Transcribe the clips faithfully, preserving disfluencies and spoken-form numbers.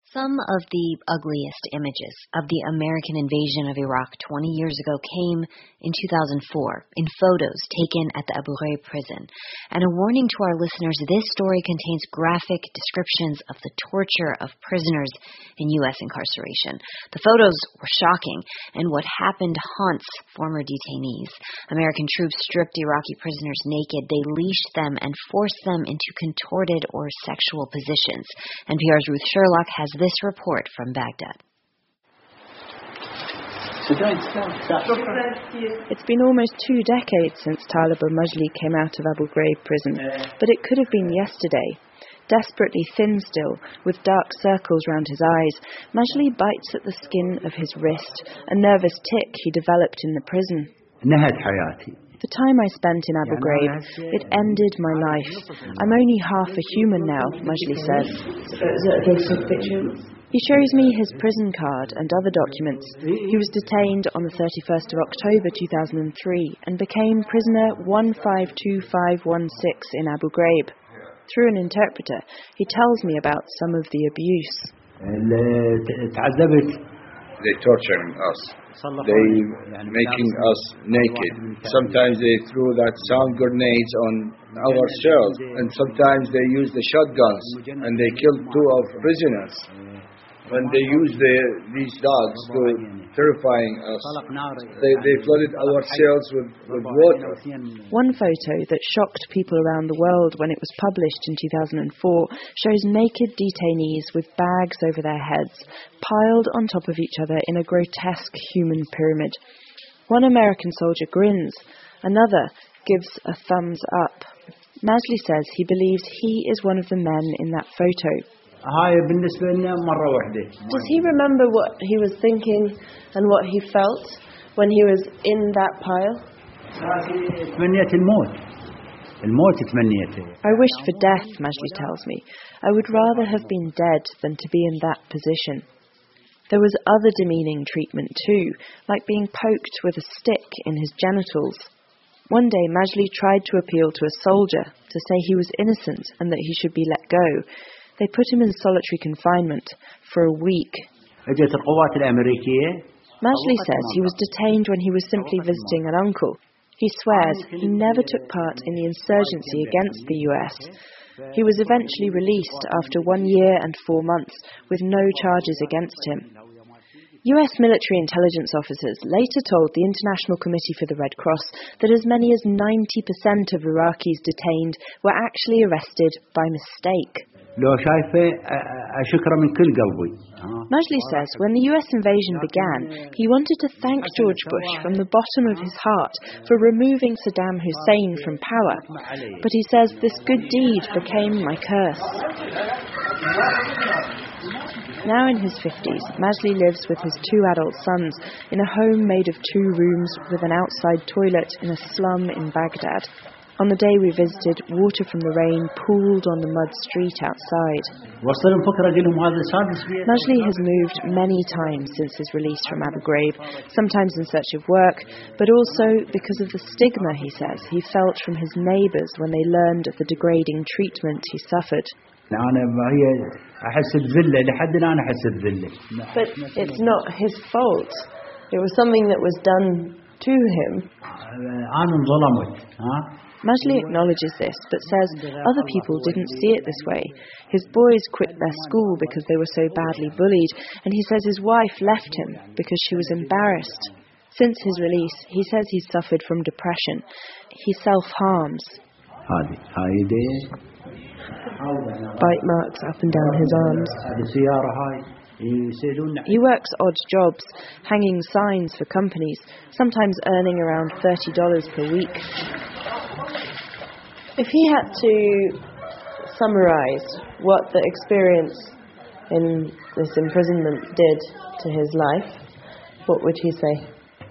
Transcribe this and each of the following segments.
Some of the ugliest images of the American invasion of Iraq twenty years ago came in two thousand four in photos taken at the Abu Ghraib prison. And a warning to our listeners, this story contains graphic descriptions of the torture of prisoners in U S incarceration. The photos were shocking, and what happened haunts former detainees. American troops stripped Iraqi prisoners naked. They leashed them and forced them into contorted or sexual positions. N P R's Ruth Sherlock has this report from Baghdad. It's been almost two decades since Talib al-Majli came out of Abu Ghraib prison, but it could have been yesterday. Desperately thin still, with dark circles round his eyes, Majli bites at the skin of his wrist, a nervous tic he developed in the prison. The time I spent in Abu Ghraib, it ended my life. I'm only half a human now, Majli says. He shows me his prison card and other documents. He was detained on the thirty-first of October two thousand three and became prisoner one five two five one six in Abu Ghraib. Through an interpreter, he tells me about some of the abuse. They torturing us. They making us naked. Sometimes they threw that sound grenades on our cells, and sometimes they used the shotguns, and they killed two of prisoners. When they used the, these dogs to terrifying us, they, they flooded our cells with, with water. One photo that shocked people around the world when it was published in two thousand four shows naked detainees with bags over their heads, piled on top of each other in a grotesque human pyramid. One American soldier grins, another gives a thumbs up. Majli says he believes he is one of the men in that photo. Does he remember what he was thinking and what he felt when he was in that pile? I wished for death, Majli tells me. I would rather have been dead than to be in that position. There was other demeaning treatment too, like being poked with a stick in his genitals. One day Majli tried to appeal to a soldier to say he was innocent and that he should be let go. They put him in solitary confinement for a week. Majli says he was detained when he was simply visiting an uncle. He swears he never took part in the insurgency against the U S. He was eventually released after one year and four months with no charges against him. U S military intelligence officers later told the International Committee for the Red Cross that as many as ninety percent of Iraqis detained were actually arrested by mistake. Majli says when the U S invasion began, he wanted to thank George Bush from the bottom of his heart for removing Saddam Hussein from power. But he says this good deed became my curse. Now in his fifties, Majli lives with his two adult sons in a home made of two rooms with an outside toilet in a slum in Baghdad. On the day we visited, water from the rain pooled on the mud street outside. Majli has moved many times since his release from Abu Ghraib, sometimes in search of work, but also because of the stigma, he says, he felt from his neighbours when they learned of the degrading treatment he suffered. But it's not his fault. It was something that was done to him. Majli acknowledges this, but says other people didn't see it this way. His boys quit their school because they were so badly bullied, and he says his wife left him because she was embarrassed. Since his release, he says he's suffered from depression. He self-harms. Bite marks up and down his arms. He works odd jobs, hanging signs for companies, sometimes earning around thirty dollars per week. If he had to summarize what the experience in this imprisonment did to his life, what would he say?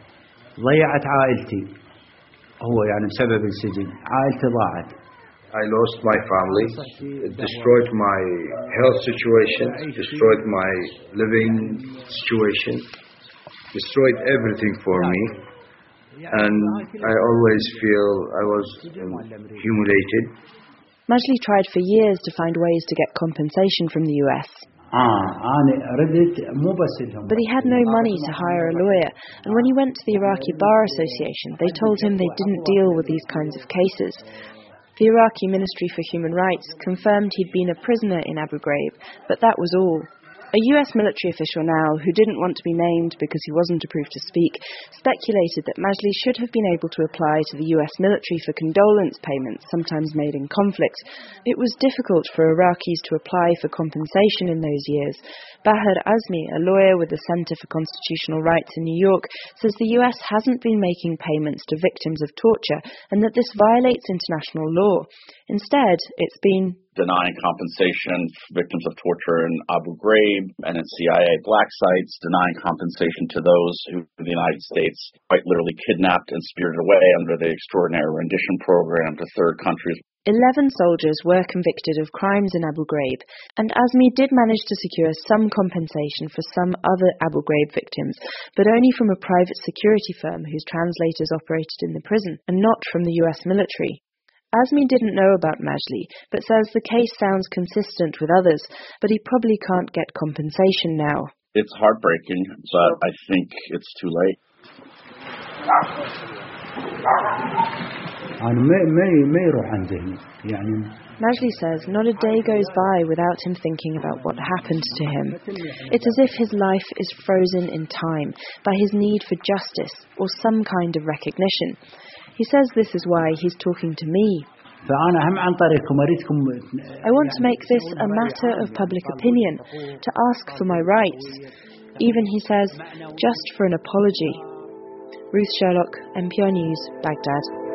I lost my family, it destroyed my health situation, destroyed my living situation, destroyed everything for me. And I always feel I was humiliated. Majli tried for years to find ways to get compensation from the U S. But he had no money to hire a lawyer, and when he went to the Iraqi Bar Association, they told him they didn't deal with these kinds of cases. The Iraqi Ministry for Human Rights confirmed he'd been a prisoner in Abu Ghraib, but that was all. A U S military official now, who didn't want to be named because he wasn't approved to speak, speculated that Majli should have been able to apply to the U S military for condolence payments, sometimes made in conflict. It was difficult for Iraqis to apply for compensation in those years. Bahar Azmi, a lawyer with the Center for Constitutional Rights in New York, says the U S hasn't been making payments to victims of torture and that this violates international law. Instead, it's been denying compensation for victims of torture in Abu Ghraib and in C I A black sites, denying compensation to those who the United States quite literally kidnapped and spirited away under the Extraordinary Rendition Program to third countries. Eleven soldiers were convicted of crimes in Abu Ghraib, and Azmi did manage to secure some compensation for some other Abu Ghraib victims, but only from a private security firm whose translators operated in the prison, and not from the U S military. Azmi didn't know about Majli, but says the case sounds consistent with others, but he probably can't get compensation now. It's heartbreaking, but I think it's too late. Majli says not a day goes by without him thinking about what happened to him. It's as if his life is frozen in time by his need for justice or some kind of recognition. He says this is why he's talking to me. I want to make this a matter of public opinion, to ask for my rights. Even, he says, just for an apology. Ruth Sherlock, N P R News, Baghdad.